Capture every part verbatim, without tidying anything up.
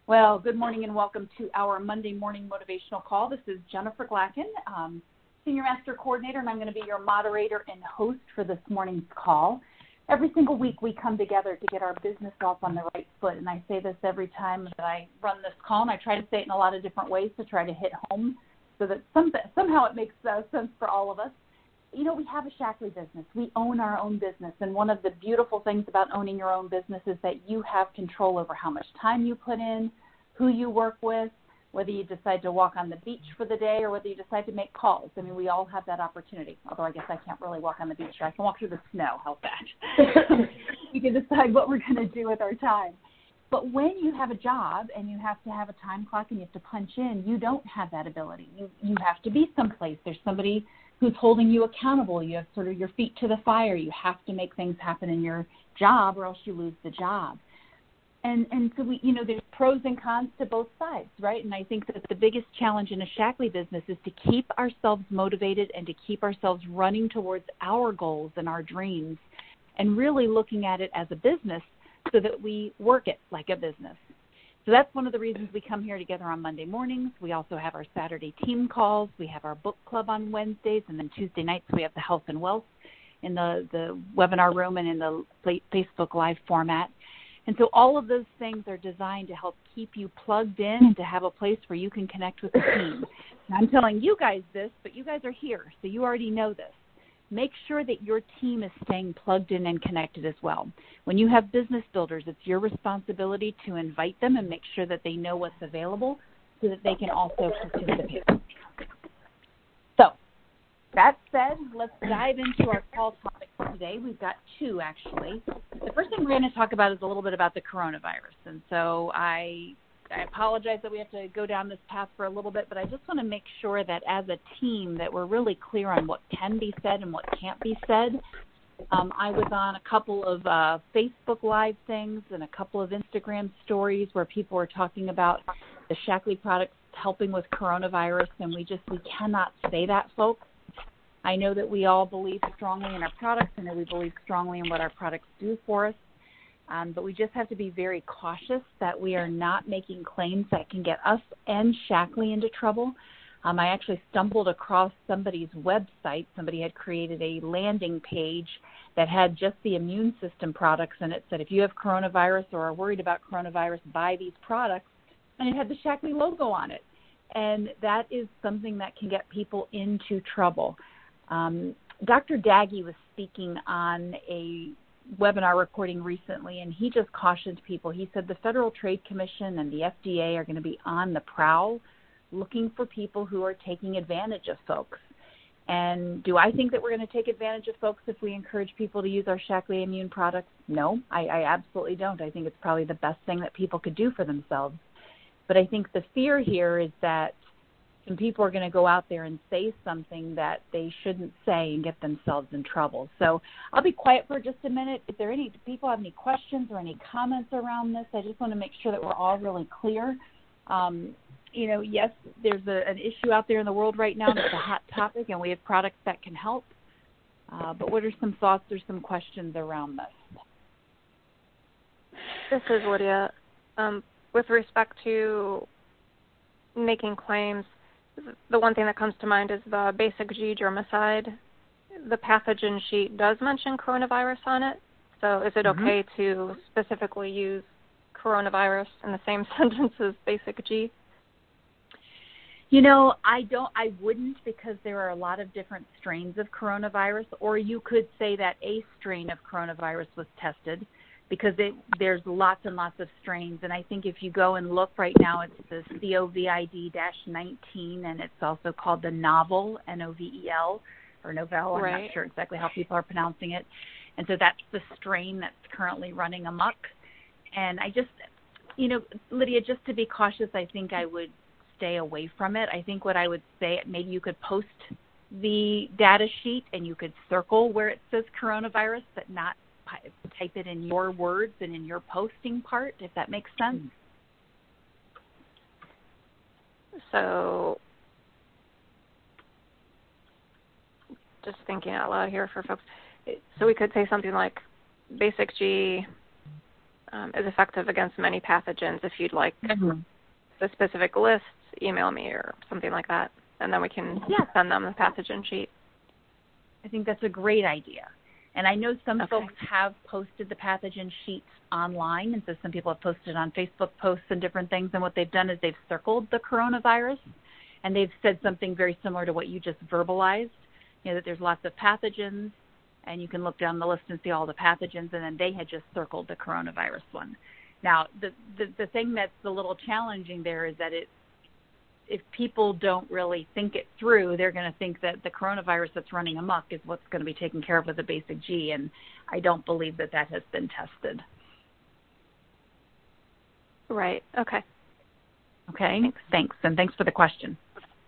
Well, good morning and welcome to our Monday morning motivational call. This is Jennifer Glacken, um, Senior Master Coordinator, and I'm going to be your moderator and host for this morning's call. Every single week we come together to get our business off on the right foot, and I say this every time that I run this call, and I try to say it in a lot of different ways to try to hit home so that some, somehow it makes uh, sense for all of us. You know, we have a Shaklee business. We own our own business, and one of the beautiful things about owning your own business is that you have control over how much time you put in, who you work with, whether you decide to walk on the beach for the day or whether you decide to make calls. I mean, we all have that opportunity, although I guess I can't really walk on the beach. I can walk through the snow. How's that? You can decide what we're going to do with our time. But when you have a job and you have to have a time clock and you have to punch in, you don't have that ability. You, you have to be someplace. There's somebody who's holding you accountable. You have sort of your feet to the fire. You have to make things happen in your job or else you lose the job. And and so, we, you know, there's pros and cons to both sides, right? And I think that the biggest challenge in a Shaklee business is to keep ourselves motivated and to keep ourselves running towards our goals and our dreams and really looking at it as a business so that we work it like a business. So that's one of the reasons we come here together on Monday mornings. We also have our Saturday team calls. We have our book club on Wednesdays, and then Tuesday nights we have the health and wealth in the, the webinar room and in the Facebook Live format. And so all of those things are designed to help keep you plugged in and to have a place where you can connect with the team. And I'm telling you guys this, but you guys are here, so you already know this. Make sure that your team is staying plugged in and connected as well. When you have business builders, it's your responsibility to invite them and make sure that they know what's available so that they can also participate. So, that said, let's dive into our call topic for today. We've got two, actually. The first thing we're going to talk about is a little bit about the coronavirus. And so I, I apologize that we have to go down this path for a little bit, but I just want to make sure that as a team that we're really clear on what can be said and what can't be said. Um, I was on a couple of uh, Facebook Live things and a couple of Instagram stories where people were talking about the Shaklee products helping with coronavirus, and we just we cannot say that, folks. I know that we all believe strongly in our products. I know we believe strongly in what our products do for us, um, but we just have to be very cautious that we are not making claims that can get us and Shaklee into trouble. Um, I actually stumbled across somebody's website. Somebody had created a landing page that had just the immune system products, and it said, if you have coronavirus or are worried about coronavirus, buy these products, and it had the Shaklee logo on it. And that is something that can get people into trouble. Um, Doctor Daggy was speaking on a webinar recording recently, and he just cautioned people. He said the Federal Trade Commission and the F D A are going to be on the prowl looking for people who are taking advantage of folks. And do I think that we're going to take advantage of folks if we encourage people to use our Shaklee Immune products? No, I, I absolutely don't. I think it's probably the best thing that people could do for themselves. But I think the fear here is that some people are going to go out there and say something that they shouldn't say and get themselves in trouble. So I'll be quiet for just a minute. If there are any do people have any questions or any comments around this, I just want to make sure that we're all really clear. Um, you know, yes, there's a, an issue out there in the world right now that's a hot topic, and we have products that can help. Uh, but what are some thoughts or some questions around this? This is Lydia. Um, with respect to making claims, the one thing that comes to mind is the Basic G germicide. The pathogen sheet does mention coronavirus on it. So is it mm-hmm. okay to specifically use coronavirus in the same sentence as Basic G? You know, I don't, I wouldn't, because there are a lot of different strains of coronavirus, or you could say that a strain of coronavirus was tested, because it, there's lots and lots of strains. And I think if you go and look right now, it's the COVID nineteen, and it's also called the novel, N O V E L, or Novel. Right. I'm not sure exactly how people are pronouncing it. And so that's the strain that's currently running amok. And I just, you know, Lydia, just to be cautious, I think I would stay away from it. I think what I would say, maybe you could post the data sheet and you could circle where it says coronavirus, but not type it in your words and in your posting part, if that makes sense. So just thinking out loud here for folks. So we could say something like Basic G um, is effective against many pathogens. If you'd like mm-hmm. the specific lists, email me or something like that, and then we can yeah. send them the pathogen sheet. I think that's a great idea. And I know some okay. folks have posted the pathogen sheets online, and so some people have posted on Facebook posts and different things, and what they've done is they've circled the coronavirus, and they've said something very similar to what you just verbalized, you know, that there's lots of pathogens, and you can look down the list and see all the pathogens, and then they had just circled the coronavirus one. Now, the, the, the thing that's a little challenging there is that it, if people don't really think it through, they're going to think that the coronavirus that's running amok is what's going to be taken care of with a basic G, and I don't believe that that has been tested. Right. Okay. Okay. Thanks. Thanks. And thanks for the question.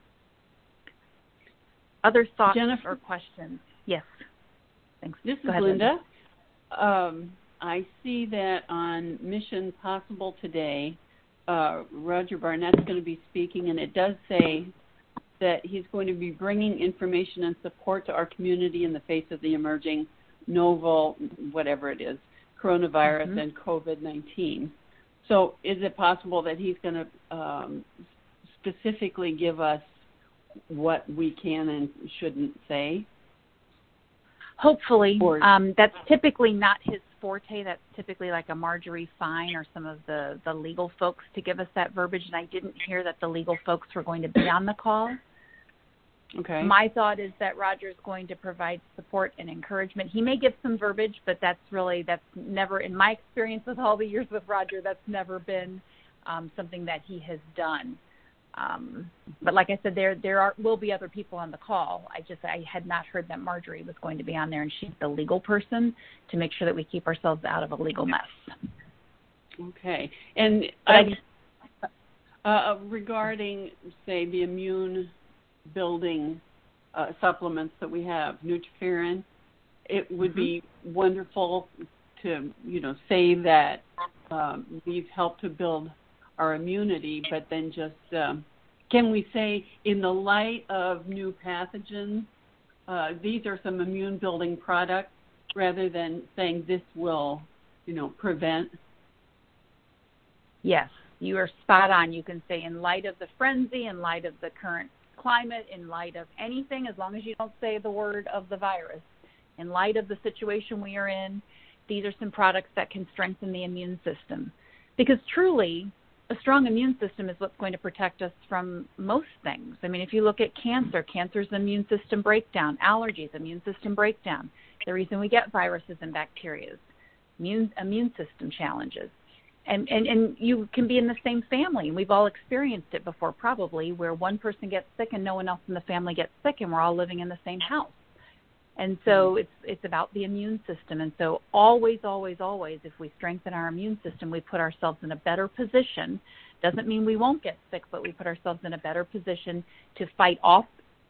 Other thoughts Jennifer, or questions? Yes. Thanks. This Go is ahead, Linda. Linda. Um, I see that on Mission Possible today, Uh, Roger Barnett's going to be speaking, and it does say that he's going to be bringing information and support to our community in the face of the emerging novel, whatever it is, coronavirus mm-hmm. and COVID nineteen. So is it possible that he's going to um, specifically give us what we can and shouldn't say? Hopefully. Or, um, that's typically not his forte. That's typically like a Marjorie Fine or some of the, the legal folks to give us that verbiage, and I didn't hear that the legal folks were going to be on the call. Okay. My thought is that Roger's going to provide support and encouragement. He may give some verbiage, but that's really, that's never, in my experience with all the years with Roger, that's never been um, something that he has done. Um, but like I said, there there are will be other people on the call. I just I had not heard that Marjorie was going to be on there, and she's the legal person to make sure that we keep ourselves out of a legal mess. Okay. And I, uh, regarding, say, the immune building uh, supplements that we have, Nutriferin, it would mm-hmm. be wonderful to, you know, say that um, we've helped to build our immunity, but then just um, can we say, in the light of new pathogens, uh, these are some immune building products, rather than saying this will, you know, prevent? Yes, you are spot on. You can say, in light of the frenzy, in light of the current climate, in light of anything, as long as you don't say the word of the virus, in light of the situation we are in, these are some products that can strengthen the immune system. Because truly, a strong immune system is what's going to protect us from most things. I mean, if you look at cancer, cancer's immune system breakdown, allergies, immune system breakdown. The reason we get viruses and bacteria, immune, immune system challenges. And, and, and you can be in the same family, and we've all experienced it before probably, where one person gets sick and no one else in the family gets sick, and we're all living in the same house. And so it's it's about the immune system. And so always, always, always, if we strengthen our immune system, we put ourselves in a better position. Doesn't mean we won't get sick, but we put ourselves in a better position to fight off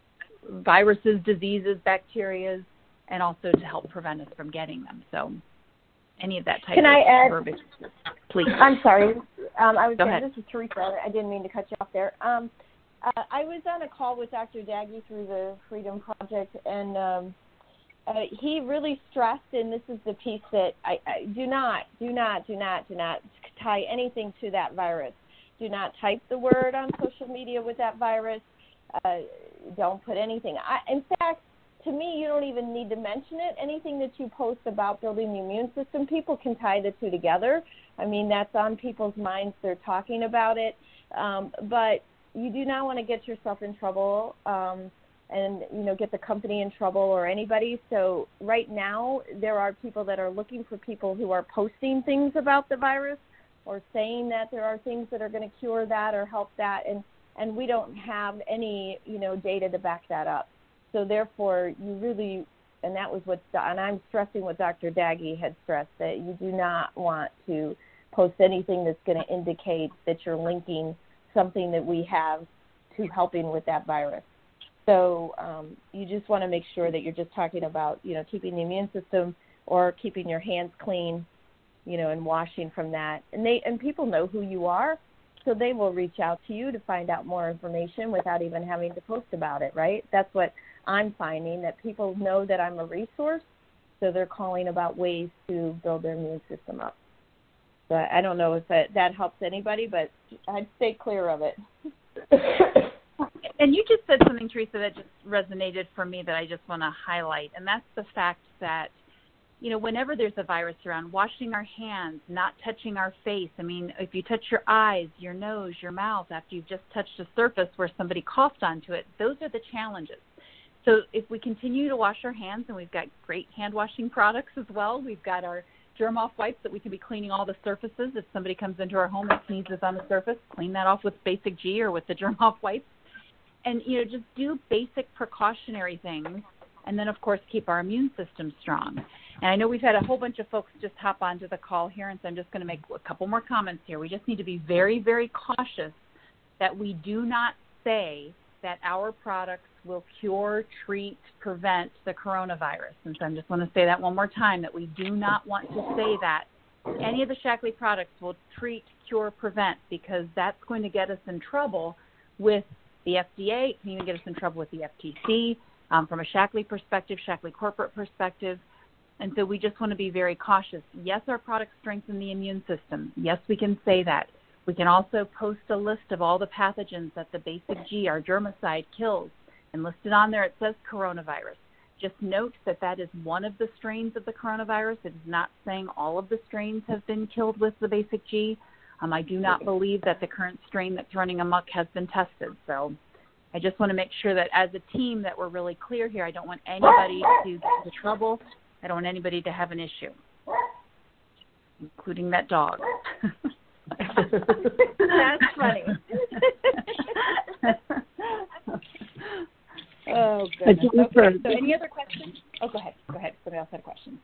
viruses, diseases, bacteria, and also to help prevent us from getting them. So any of that type Can of I add, verbiage, please. I'm sorry. Um, I was Go saying, ahead. This is Teresa. I didn't mean to cut you off there. Um, uh, I was on a call with Doctor Daggy through the Freedom Project, and um, Uh, he really stressed, and this is the piece that I, I do not, do not, do not, do not tie anything to that virus. Do not type the word on social media with that virus. Uh, don't put anything. I, in fact, to me, you don't even need to mention it. Anything that you post about building the immune system, people can tie the two together. I mean, that's on people's minds. They're talking about it. Um, but you do not want to get yourself in trouble. Um, and, you know, get the company in trouble or anybody. So right now there are people that are looking for people who are posting things about the virus or saying that there are things that are going to cure that or help that, and, and we don't have any, you know, data to back that up. So therefore you really, and that was what, and I'm stressing what Doctor Daggy had stressed, that you do not want to post anything that's going to indicate that you're linking something that we have to helping with that virus. So um, you just want to make sure that you're just talking about, you know, keeping the immune system or keeping your hands clean, you know, and washing from that. And they and people know who you are, so they will reach out to you to find out more information without even having to post about it, right? That's what I'm finding, that people know that I'm a resource, so they're calling about ways to build their immune system up. But I don't know if that, that helps anybody, but I'd stay clear of it. And you just said something, Teresa, that just resonated for me that I just want to highlight, and that's the fact that, you know, whenever there's a virus around, washing our hands, not touching our face. I mean, if you touch your eyes, your nose, your mouth after you've just touched a surface where somebody coughed onto it, those are the challenges. So if we continue to wash our hands, and we've got great hand washing products as well, we've got our germ off wipes that we can be cleaning all the surfaces. If somebody comes into our home and sneezes on the surface, clean that off with Basic G or with the germ off wipes. And, you know, just do basic precautionary things, and then, of course, keep our immune system strong. And I know we've had a whole bunch of folks just hop onto the call here, and so I'm just going to make a couple more comments here. We just need to be very, very cautious that we do not say that our products will cure, treat, prevent the coronavirus. And so I just want to say that one more time, that we do not want to say that any of the Shaklee products will treat, cure, prevent, because that's going to get us in trouble with the F D A. It can even get us in trouble with the F T C um, from a Shaklee perspective, Shaklee corporate perspective. And so we just want to be very cautious. Yes, our products strengthen the immune system. Yes, we can say that. We can also post a list of all the pathogens that the Basic G, our germicide, kills. And listed on there, it says coronavirus. Just note that that is one of the strains of the coronavirus. It is not saying all of the strains have been killed with the Basic G. Um, I do not believe that the current strain that's running amok has been tested. So I just want to make sure that as a team that we're really clear here. I don't want anybody to get into trouble. I don't want anybody to have an issue, including that dog. That's funny. Oh, goodness. Okay. So any other questions? Oh, go ahead. Go ahead. Somebody else had a question.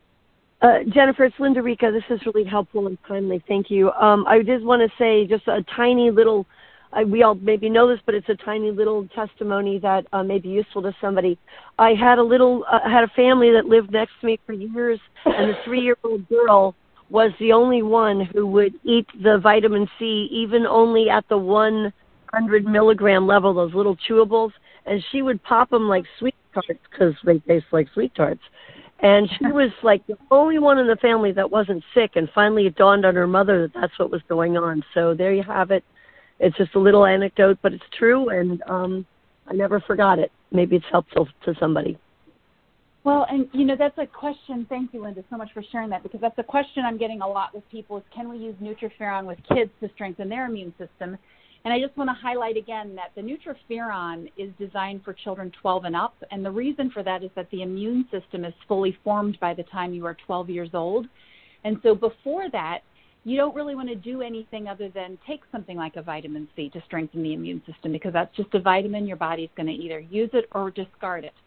Uh, Jennifer, it's Linda Rica. This is really helpful and timely. Thank you. Um, I just want to say just a tiny little, uh, we all maybe know this, but it's a tiny little testimony that uh, may be useful to somebody. I had a little, uh, had a family that lived next to me for years, and the three-year-old girl was the only one who would eat the vitamin C, even only at the one hundred milligram level, those little chewables, and she would pop them like sweet tarts because they taste like sweet tarts. And she was like the only one in the family that wasn't sick. And finally it dawned on her mother that that's what was going on. So there you have it. It's just a little anecdote, but it's true. And um, I never forgot it. Maybe it's helpful to somebody. Well, and, you know, that's a question. Thank you, Linda, so much for sharing that, because that's a question I'm getting a lot with people is, can we use Nutriferon with kids to strengthen their immune system? And I just want to highlight again that the Nutriferon is designed for children twelve and up, and the reason for that is that the immune system is fully formed by the time you are twelve years old. And so before that, you don't really want to do anything other than take something like a vitamin C to strengthen the immune system, because that's just a vitamin. Your body's going to either use it or discard it.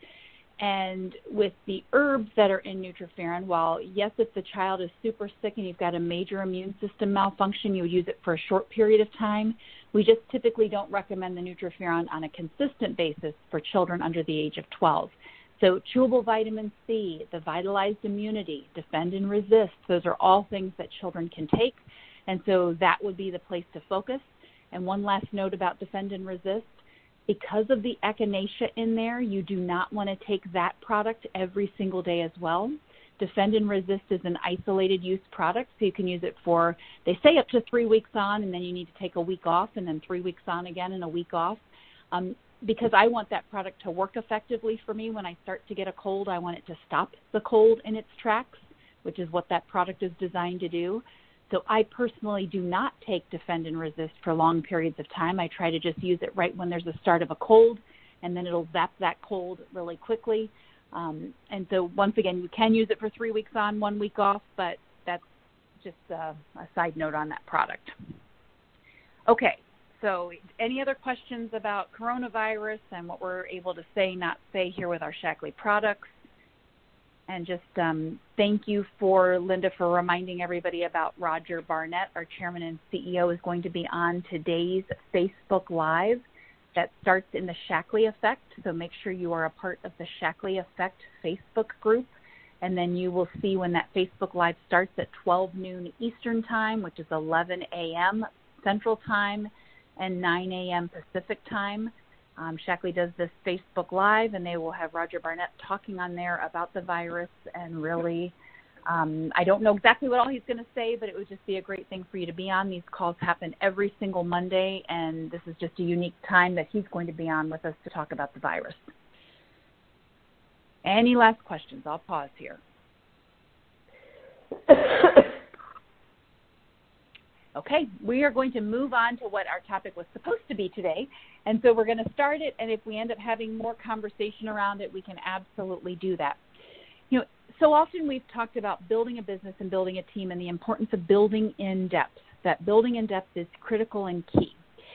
And with the herbs that are in Nutriferon, while, yes, if the child is super sick and you've got a major immune system malfunction, you would use it for a short period of time. We just typically don't recommend the Nutriferon on a consistent basis for children under the age of twelve. So chewable vitamin C, the vitalized immunity, defend and resist, those are all things that children can take. And so that would be the place to focus. And one last note about defend and resist. Because of the echinacea in there, you do not want to take that product every single day as well. Defend and Resist is an isolated use product, so you can use it for, they say up to three weeks on, and then you need to take a week off, and then three weeks on again and a week off. Um, because I want that product to work effectively for me when I start to get a cold. I want it to stop the cold in its tracks, which is what that product is designed to do. So I personally do not take Defend and Resist for long periods of time. I try to just use it right when there's a start of a cold, and then it'll zap that cold really quickly. Um, and so once again, you can use it for three weeks on, one week off, but that's just a, a side note on that product. Okay, so any other questions about coronavirus and what we're able to say, not say here with our Shaklee products? And just um, thank you for, Linda, for reminding everybody about Roger Barnett, our chairman and C E O, is going to be on today's Facebook Live. That starts in the Shaklee Effect, so make sure you are a part of the Shaklee Effect Facebook group. And then you will see when that Facebook Live starts at twelve noon Eastern Time, which is eleven a.m. Central Time and nine a.m. Pacific Time. Um, Shaklee does this Facebook Live, and they will have Roger Barnett talking on there about the virus and really Um, I don't know exactly what all he's going to say, but it would just be a great thing for you to be on. These calls happen every single Monday, and this is just a unique time that he's going to be on with us to talk about the virus. Any last questions? I'll pause here. Okay, we are going to move on to what our topic was supposed to be today. And so we're going to start it, and if we end up having more conversation around it, we can absolutely do that. You know, so often we've talked about building a business and building a team and the importance of building in depth. That building in depth is critical and key.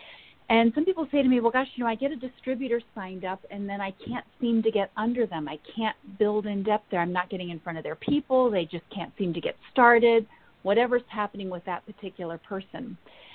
And some people say to me, well, gosh, you know, I get a distributor signed up, and then I can't seem to get under them. I can't build in depth there. I'm not getting in front of their people. They just can't seem to get started. Whatever's happening with that particular person.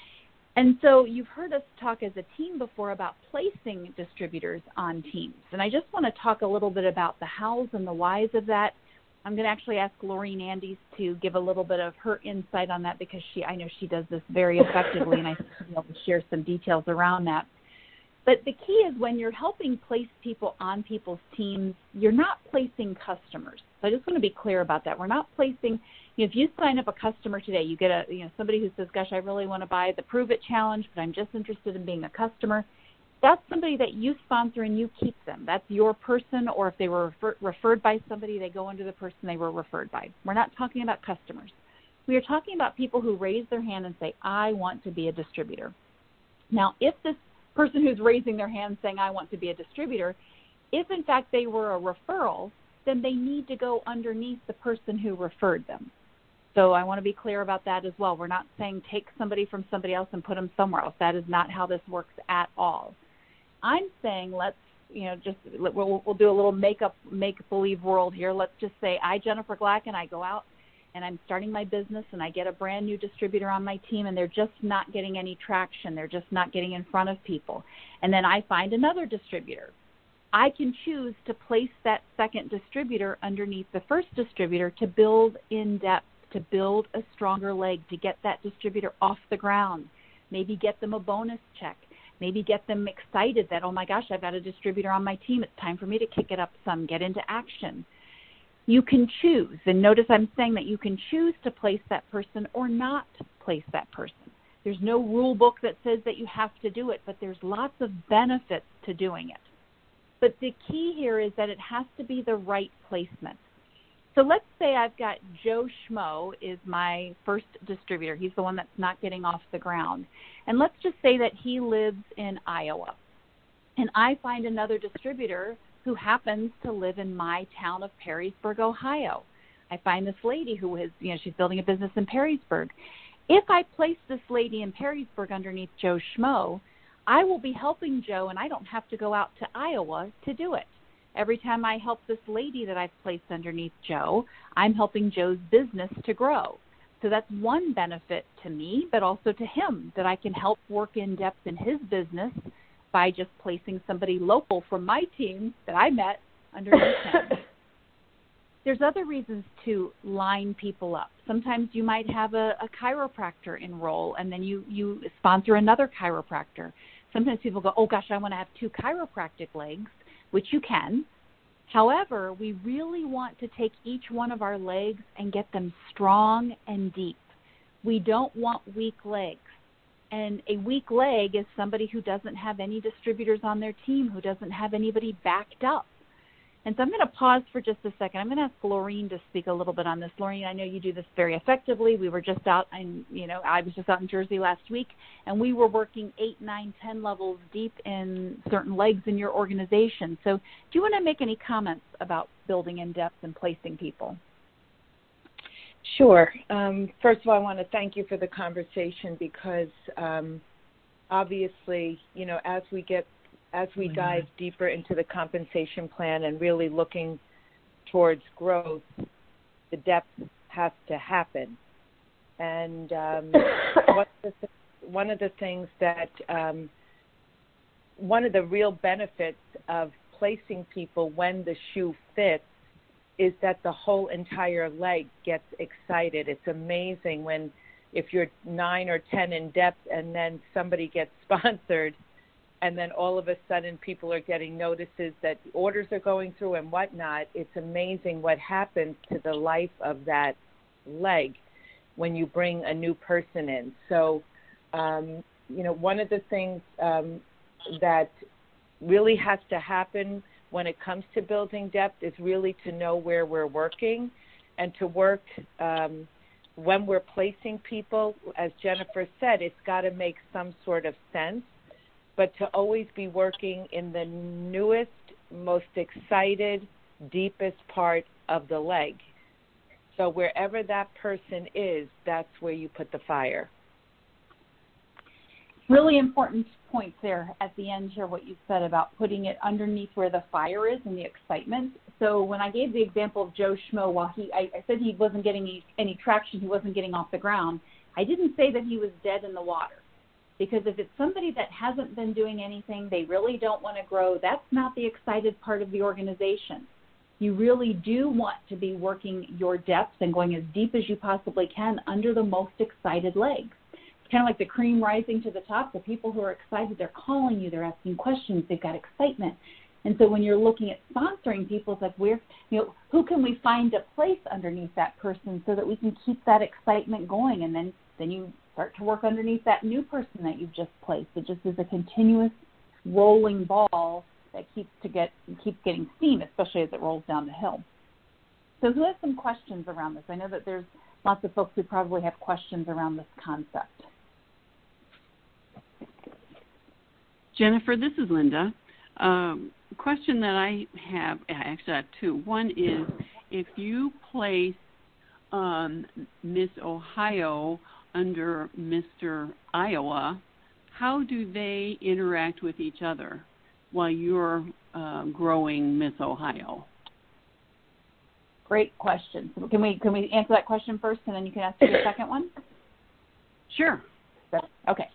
And so you've heard us talk as a team before about placing distributors on teams. And I just want to talk a little bit about the hows and the whys of that. I'm going to actually ask Laureen Andes to give a little bit of her insight on that because she, I know she does this very effectively, and I think she'll be able to share some details around that. But the key is when you're helping place people on people's teams, you're not placing customers. So I just want to be clear about that. We're not placing, you know, if you sign up a customer today, you get a, you know, somebody who says, gosh, I really want to buy the Prove It Challenge, but I'm just interested in being a customer. That's somebody that you sponsor and you keep them. That's your person, or if they were refer- referred by somebody, they go under the person they were referred by. We're not talking about customers. We are talking about people who raise their hand and say, I want to be a distributor. Now, if this person who's raising their hand saying, I want to be a distributor, if in fact they were a referral, then they need to go underneath the person who referred them. So I want to be clear about that as well. We're not saying take somebody from somebody else and put them somewhere else. That is not how this works at all. I'm saying let's, you know, just we'll, we'll do a little make-up, make-believe world here. Let's just say I, Jennifer Glacken, I go out and I'm starting my business and I get a brand new distributor on my team and they're just not getting any traction. They're just not getting in front of people. And then I find another distributor. I can choose to place that second distributor underneath the first distributor to build in depth, to build a stronger leg, to get that distributor off the ground, maybe get them a bonus check, maybe get them excited that, oh my gosh, I've got a distributor on my team. It's time for me to kick it up some, get into action. You can choose, and notice I'm saying that you can choose to place that person or not place that person. There's no rule book that says that you have to do it, but there's lots of benefits to doing it. But the key here is that it has to be the right placement. So let's say I've got Joe Schmo is my first distributor. He's the one that's not getting off the ground. And let's just say that he lives in Iowa. And I find another distributor who happens to live in my town of Perrysburg, Ohio. I find this lady who is, you know, she's building a business in Perrysburg. If I place this lady in Perrysburg underneath Joe Schmo, I will be helping Joe, and I don't have to go out to Iowa to do it. Every time I help this lady that I've placed underneath Joe, I'm helping Joe's business to grow. So that's one benefit to me, but also to him, that I can help work in depth in his business by just placing somebody local from my team that I met underneath him. There's other reasons to line people up. Sometimes you might have a, a chiropractor enroll, and then you, you sponsor another chiropractor. Sometimes people go, oh, gosh, I want to have two chiropractic legs, which you can. However, we really want to take each one of our legs and get them strong and deep. We don't want weak legs. And a weak leg is somebody who doesn't have any distributors on their team, who doesn't have anybody backed up. And so I'm going to pause for just a second. I'm going to ask Laureen to speak a little bit on this. Laureen, I know you do this very effectively. We were just out, and you know, I was just out in Jersey last week, and we were working eight, nine, ten levels deep in certain legs in your organization. So do you want to make any comments about building in depth and placing people? Sure. Um, first of all, I want to thank you for the conversation because um, obviously, you know, as we get as we dive deeper into the compensation plan and really looking towards growth, the depth has to happen. And um, one, of the, one of the things that, um, one of the real benefits of placing people when the shoe fits is that the whole entire leg gets excited. It's amazing when, if you're nine or ten in depth and then somebody gets sponsored, and then all of a sudden people are getting notices that orders are going through and whatnot, it's amazing what happens to the life of that leg when you bring a new person in. So, um, you know, one of the things um, that really has to happen when it comes to building depth is really to know where we're working and to work um, when we're placing people. As Jennifer said, it's got to make some sort of sense, but to always be working in the newest, most excited, deepest part of the leg. So wherever that person is, that's where you put the fire. Really important points there at the end here, what you said about putting it underneath where the fire is and the excitement. So when I gave the example of Joe Schmo, while he, I, I said he wasn't getting any, any traction, he wasn't getting off the ground, I didn't say that he was dead in the water. Because if it's somebody that hasn't been doing anything, they really don't want to grow, that's not the excited part of the organization. You really do want to be working your depths and going as deep as you possibly can under the most excited legs. It's kind of like the cream rising to the top. The people who are excited, they're calling you, they're asking questions, they've got excitement. And so when you're looking at sponsoring people, it's like, where, you know, who can we find a place underneath that person so that we can keep that excitement going? And then, then you start to work underneath that new person that you've just placed. It just is a continuous rolling ball that keeps to get keeps getting steam, especially as it rolls down the hill. So who has some questions around this? I know that there's lots of folks who probably have questions around this concept. Jennifer, this is Linda. Um, question that I have, I actually have two. One is, if you place um, Miss Ohio under Mister Iowa, how do they interact with each other while you're uh, growing Miss Ohio? Great question. So can we can we answer that question first, and then you can ask the second one? Sure. Okay.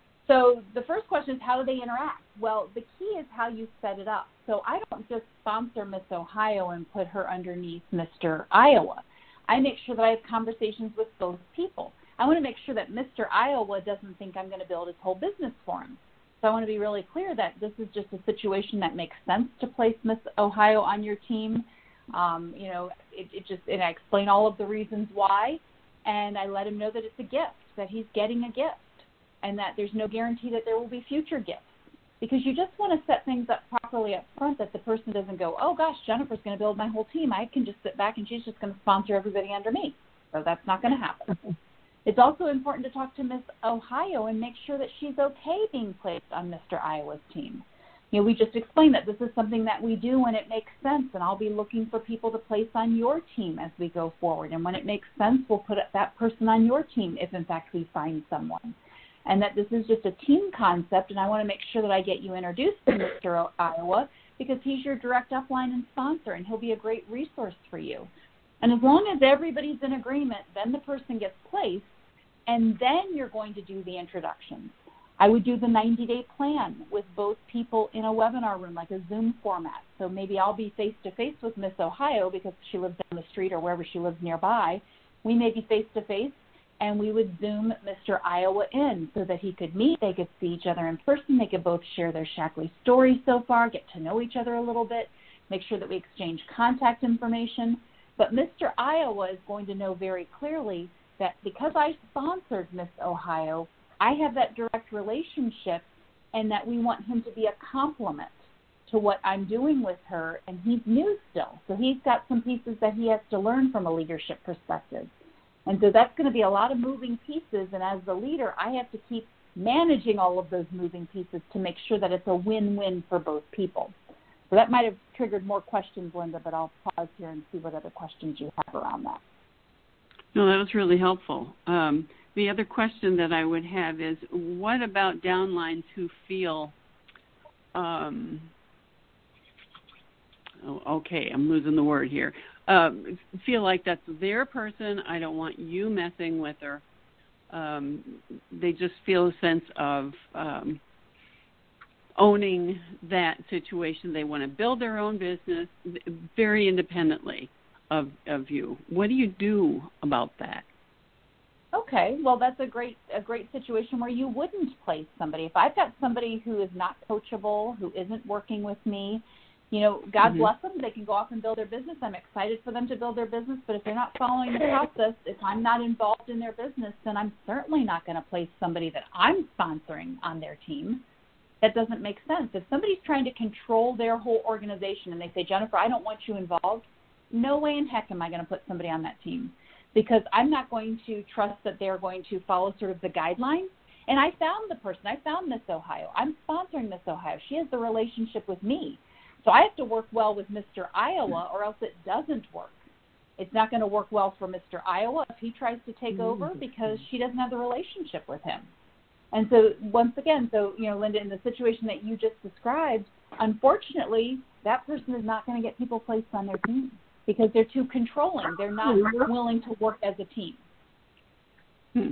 So the first question is, how do they interact? Well, the key is how you set it up. So I don't just sponsor Miss Ohio and put her underneath Mister Iowa. I make sure that I have conversations with both people. I want to make sure that Mister Iowa doesn't think I'm going to build his whole business for him. So I want to be really clear that this is just a situation that makes sense to place Miss Ohio on your team. Um, you know, it, it just, and I explain all of the reasons why, and I let him know that it's a gift, that he's getting a gift, and that there's no guarantee that there will be future gifts. Because you just want to set things up properly up front, that the person doesn't go, oh gosh, Jennifer's going to build my whole team. I can just sit back and she's just going to sponsor everybody under me. So that's not going to happen. It's also important to talk to Miss Ohio and make sure that she's okay being placed on Mister Iowa's team. You know, we just explained that this is something that we do when it makes sense, and I'll be looking for people to place on your team as we go forward. And when it makes sense, we'll put that person on your team if, in fact, we find someone. And that this is just a team concept, and I want to make sure that I get you introduced to Mister Iowa because he's your direct upline and sponsor, and he'll be a great resource for you. And as long as everybody's in agreement, then the person gets placed, and then you're going to do the introductions. I would do the ninety-day plan with both people in a webinar room, like a Zoom format. So maybe I'll be face-to-face with Miss Ohio because she lives down the street or wherever she lives nearby. We may be face-to-face, and we would Zoom Mister Iowa in so that he could meet. They could see each other in person. They could both share their Shaklee stories so far, get to know each other a little bit, make sure that we exchange contact information. But Mister Iowa is going to know very clearly that because I sponsored Miss Ohio, I have that direct relationship, and that we want him to be a complement to what I'm doing with her, and he's new still. So he's got some pieces that he has to learn from a leadership perspective. And so that's going to be a lot of moving pieces, and as the leader, I have to keep managing all of those moving pieces to make sure that it's a win-win for both people. So that might have triggered more questions, Linda, but I'll pause here and see what other questions you have around that. No, that was really helpful. Um, the other question that I would have is, what about downlines who feel, um, oh, okay, I'm losing the word here, um, feel like that's their person, I don't want you messing with her. Um, they just feel a sense of um, owning that situation. They want to build their own business very independently of, of you. What do you do about that? Okay, well, that's a great a great situation where you wouldn't place somebody. If I've got somebody who is not coachable, who isn't working with me, You know, God mm-hmm. bless them. They can go off and build their business. I'm excited for them to build their business. But if they're not following the process, if I'm not involved in their business, then I'm certainly not going to place somebody that I'm sponsoring on their team. That doesn't make sense. If somebody's trying to control their whole organization and they say, Jennifer, I don't want you involved, no way in heck am I going to put somebody on that team, because I'm not going to trust that they're going to follow sort of the guidelines. And I found the person. I found Miss Ohio. I'm sponsoring Miss Ohio. She has the relationship with me. So I have to work well with Mister Iowa, or else it doesn't work. It's not going to work well for Mister Iowa if he tries to take over, because she doesn't have the relationship with him. And so once again, so, you know, Linda, in the situation that you just described, unfortunately, that person is not going to get people placed on their team because they're too controlling. They're not willing to work as a team. Hmm.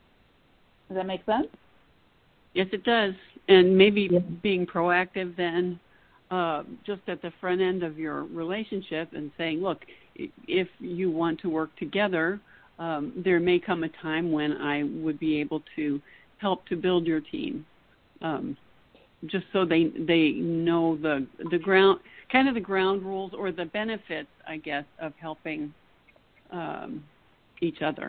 Does that make sense? Yes, it does. And maybe yeah. being proactive then, uh, just at the front end of your relationship and saying, look, if you want to work together, um, there may come a time when I would be able to help to build your team, um, just so they they know the the ground, kind of the ground rules or the benefits, I guess, of helping um, each other.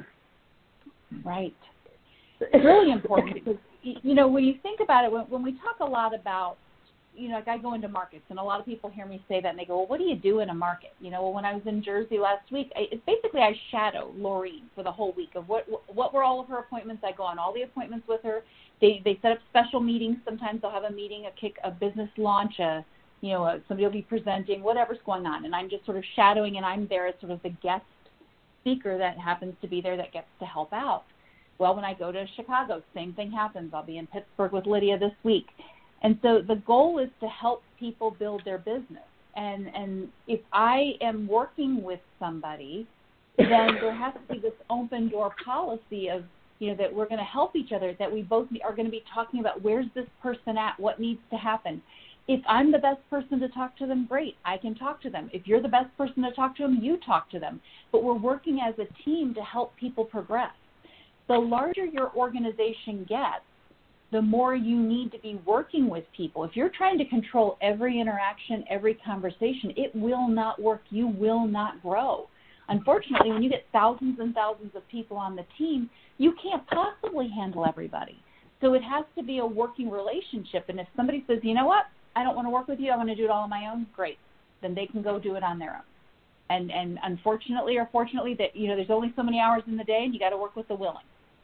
Right. It's really important because, you know, when you think about it, when, when we talk a lot about, you know, like I go into markets, and a lot of people hear me say that, and they go, well, what do you do in a market? You know, well, when I was in Jersey last week, I, it's basically I shadow Laureen for the whole week of what what were all of her appointments. I go on all the appointments with her. They they set up special meetings. Sometimes they'll have a meeting, a kick, a business launch, a, you know, a, somebody will be presenting, whatever's going on, and I'm just sort of shadowing, and I'm there as sort of the guest speaker that happens to be there that gets to help out. Well, when I go to Chicago, same thing happens. I'll be in Pittsburgh with Lydia this week. And so the goal is to help people build their business. And and if I am working with somebody, then there has to be this open door policy of, you know, that we're going to help each other, that we both are going to be talking about where's this person at, what needs to happen. If I'm the best person to talk to them, great, I can talk to them. If you're the best person to talk to them, you talk to them. But we're working as a team to help people progress. The larger your organization gets, the more you need to be working with people. If you're trying to control every interaction, every conversation, it will not work. You will not grow. Unfortunately, when you get thousands and thousands of people on the team, you can't possibly handle everybody. So it has to be a working relationship. And if somebody says, you know what, I don't want to work with you, I want to do it all on my own, great. Then they can go do it on their own. And and unfortunately or fortunately, that, you know, there's only so many hours in the day, and you got to work with the willing.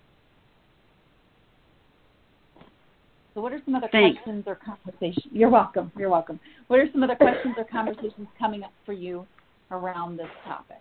So what are some other Thanks. questions or conversations? You're welcome. You're welcome. What are some other questions or conversations coming up for you around this topic?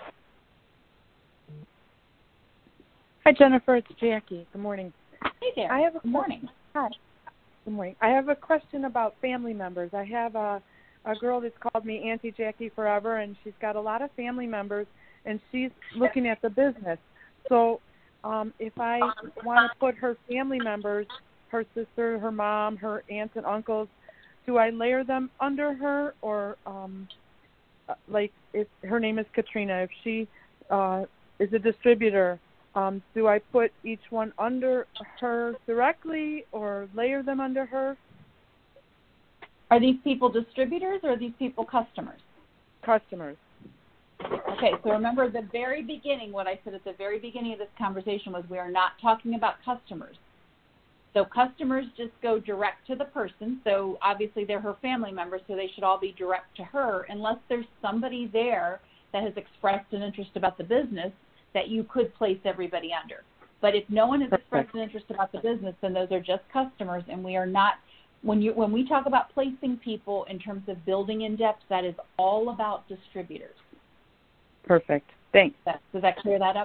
Hi, Jennifer. It's Jackie. Good morning. Hey there. I have a Good morning. Hi. Good morning. I have a question about family members. I have a, a girl that's called me Auntie Jackie forever, and she's got a lot of family members, and she's looking at the business. So um, if I want to put her family members, her sister, her mom, her aunts and uncles, do I layer them under her, or um, like if her name is Katrina, if she uh, is a distributor, um, do I put each one under her directly or layer them under her? Are these people distributors or are these people customers? Customers. Okay, so remember the very beginning, what I said at the very beginning of this conversation was we are not talking about customers. So customers just go direct to the person. So obviously they're her family members, so they should all be direct to her, unless there's somebody there that has expressed an interest about the business that you could place everybody under. But if no one has expressed an interest about the business, then those are just customers, and we are not, when you when we talk about placing people in terms of building in depth, that is all about distributors. Perfect. Thanks. That, does that clear that up?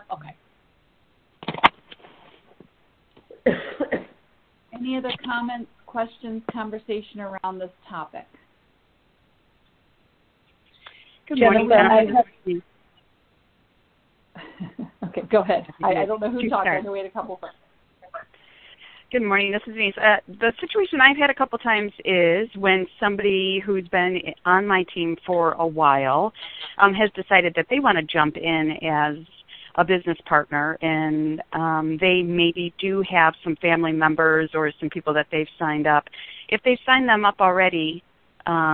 Okay. Any other comments, questions, conversation around this topic? Good morning. I have... Okay, go ahead. I, I don't know who talked. I know we had a couple first. Good morning. This is Denise. Uh, the situation I've had a couple times is when somebody who's been on my team for a while um, has decided that they want to jump in as a business partner, and um, they maybe do have some family members or some people that they've signed up. If they've signed them up already, um,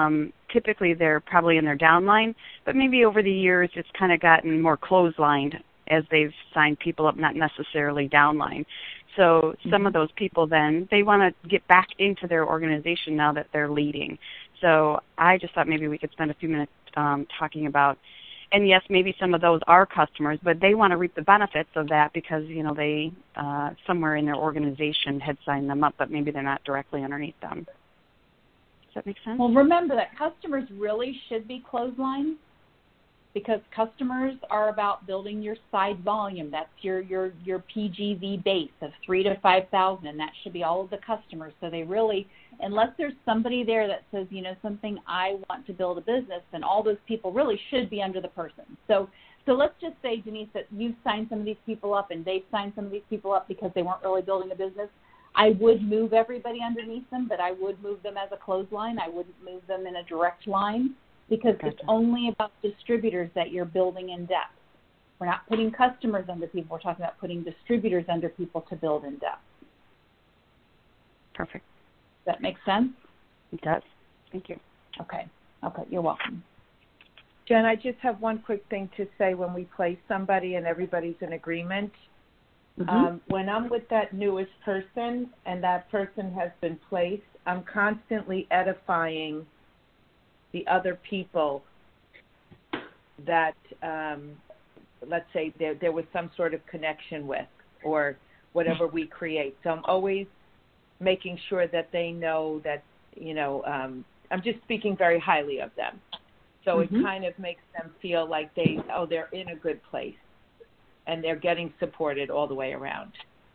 typically they're probably in their downline, but maybe over the years it's kind of gotten more clotheslined as they've signed people up, not necessarily downline. So some mm-hmm. of those people then, they want to get back into their organization now that they're leading. So I just thought maybe we could spend a few minutes um, talking about, and yes, maybe some of those are customers, but they want to reap the benefits of that because, you know, they uh, somewhere in their organization had signed them up, but maybe they're not directly underneath them. Does that make sense? Well, remember that customers really should be clotheslined because customers are about building your side volume. That's your, your, your P G V base of three to five thousand, and that should be all of the customers. So they really, unless there's somebody there that says, you know, something, I want to build a business, then all those people really should be under the person. So so let's just say, Denise, that you've signed some of these people up and they've signed some of these people up because they weren't really building a business. I would move everybody underneath them, but I would move them as a clothesline. I wouldn't move them in a direct line because gotcha. It's only about distributors that you're building in depth. We're not putting customers under people. We're talking about putting distributors under people to build in depth. Perfect. Does that make sense? It does. Thank you. Okay. Okay. You're welcome. Jen, I just have one quick thing to say when we place somebody and everybody's in agreement. Mm-hmm. Um, when I'm with that newest person and that person has been placed, I'm constantly edifying the other people that, um, let's say, there, there was some sort of connection with or whatever we create. So I'm always making sure that they know that, you know, um, I'm just speaking very highly of them. So mm-hmm. it kind of makes them feel like they, oh, they're in a good place and they're getting supported all the way around.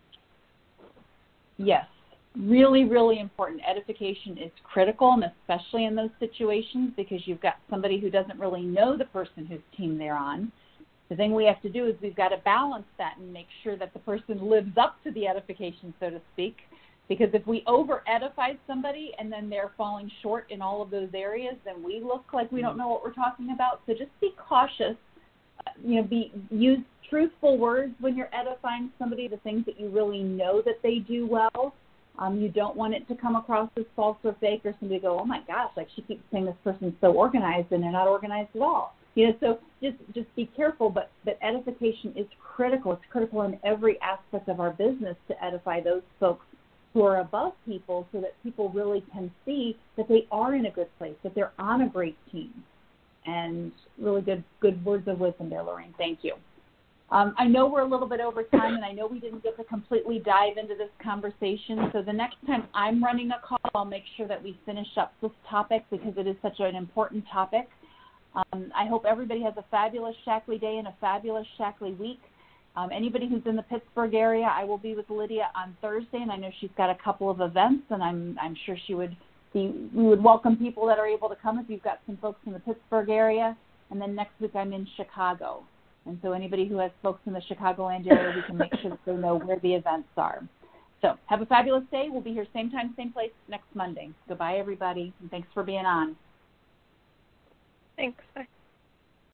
Yes, really, really important. Edification is critical, and especially in those situations because you've got somebody who doesn't really know the person whose team they're on. The thing we have to do is we've got to balance that and make sure that the person lives up to the edification, so to speak. Because if we over-edify somebody and then they're falling short in all of those areas, then we look like we don't know what we're talking about. So just be cautious. Uh, you know, be use truthful words when you're edifying somebody, the things that you really know that they do well. Um, you don't want it to come across as false or fake or somebody go, oh, my gosh, like she keeps saying this person's so organized and they're not organized at all. You know, so just, just be careful, but, but edification is critical. It's critical in every aspect of our business to edify those folks who are above people so that people really can see that they are in a good place, that they're on a great team. And really good good words of wisdom there, Lorraine. Thank you. Um, I know we're a little bit over time, and I know we didn't get to completely dive into this conversation. So the next time I'm running a call, I'll make sure that we finish up this topic because it is such an important topic. Um, I hope everybody has a fabulous Shaklee Day and a fabulous Shaklee week. Um, anybody who's in the Pittsburgh area, I will be with Lydia on Thursday, and I know she's got a couple of events, and I'm I'm sure she would be, we would welcome people that are able to come if you've got some folks in the Pittsburgh area. And then next week I'm in Chicago. And so anybody who has folks in the Chicagoland area, we can make sure that they know where the events are. So have a fabulous day. We'll be here same time, same place next Monday. Goodbye, everybody, and thanks for being on. Thanks. Bye.